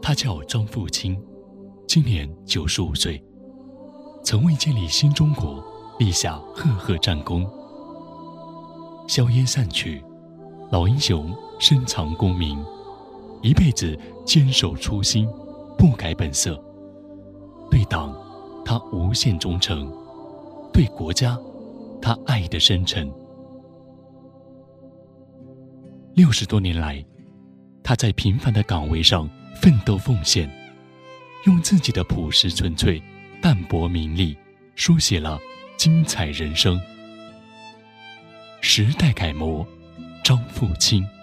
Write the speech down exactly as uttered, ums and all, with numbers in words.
他叫张富清，今年九十五岁，曾为建立新中国立下赫赫战功。硝烟散去，老英雄深藏功名，一辈子坚守初心，不改本色。对党，他无限忠诚；对国家，他爱得深沉。六十多年来，他在平凡的岗位上奋斗奉献，用自己的朴实纯粹、淡泊名利，书写了精彩人生。时代楷模，张富清。